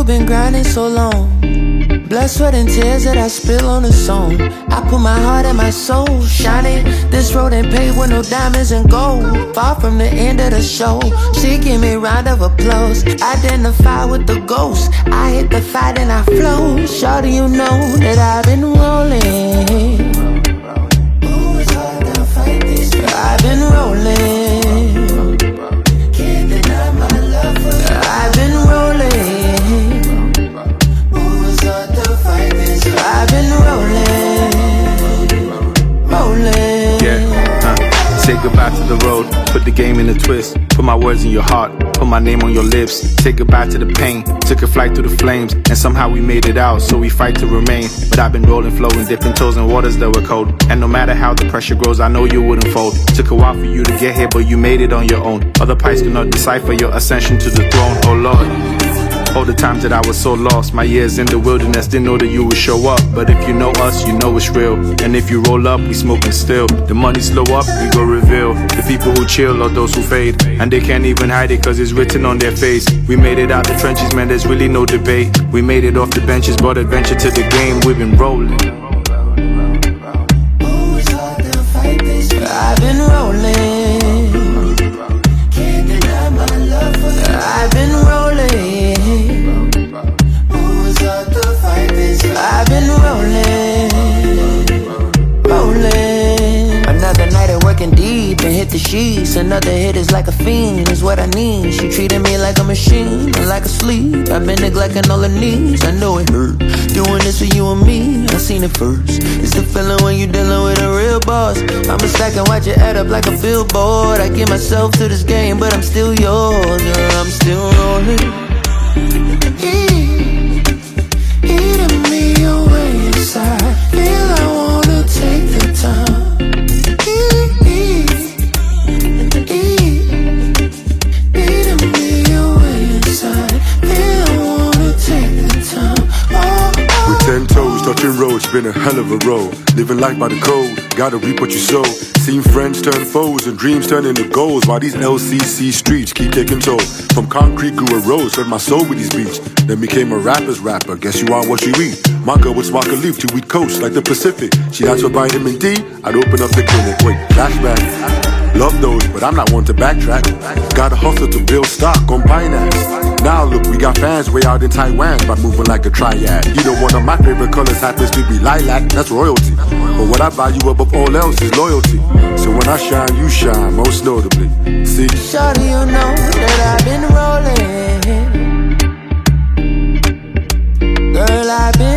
you've been grinding so long. Blood, sweat, and tears that I spill on the song. I put my heart and my soul shining. This road ain't paved with no diamonds and gold. Far from the end of the show. She give me a round of applause. Identify with the ghost. I hit the fight and I flow. Shawty, you know that I've been rolling. Ooh, it's hard to fight this. I've been rolling. Can't deny my love for you. I've been rolling. I've been rolling. Yeah, say goodbye to the road. Put the game in a twist. Put my words in your heart. Put my name on your lips. Say goodbye to the pain. Took a flight through the flames. And somehow we made it out. So we fight to remain. But I've been rolling, flowing, dipping toes in waters that were cold. And no matter how the pressure grows, I know you wouldn't fold. Took a while for you to get here, but you made it on your own. Other pies cannot decipher your ascension to the throne. Oh Lord. All the times that I was so lost, my years in the wilderness, didn't know that you would show up. But if you know us, you know it's real. And if you roll up, we smoking still. The money slow up, we go reveal. The people who chill are those who fade. And they can't even hide it cause it's written on their face. We made it out the trenches, man, there's really no debate. We made it off the benches, brought adventure to the game. We've been rolling. I've been rolling. Can't deny my love for you. I've been rolling. I've been rolling. Another night at working deep and hit the sheets. Another hit is like a fiend, is what I need. She treated me like a machine and like a sleep. I've been neglecting all her needs. I know it hurt, doing this for you and me. I seen it first. It's the feeling when you dealing with a real boss. I'm a stack and watch it add up like a billboard. I give myself to this game, but I'm still yours. Girl, I'm still rolling. Eating me away inside. Feel I wanna take the time. Eating me away inside. Feel I wanna take the time. With 10 toes, touching roads, been a hell of a road. Living life by the code, gotta reap what you sow. Seen friends turn foes and dreams turn into goals. While these LCC streets keep taking toll. From concrete grew a rose, fed my soul with these beats. Then became a rapper's rapper, guess you are what you eat. My girl would spark a leaf to eat coast like the Pacific. She asked for vitamin D, I'd open up the clinic. Wait, flashback. Love those, but I'm not one to backtrack. Gotta hustle to build stock on Binance. Now look, we got fans way out in Taiwan by moving like a triad. You know, one of my favorite colors happens to be lilac, that's royalty. But what I value above all else is loyalty. So when I shine, you shine, most notably. See? Shawty, you know that I've been rolling. Girl, I've been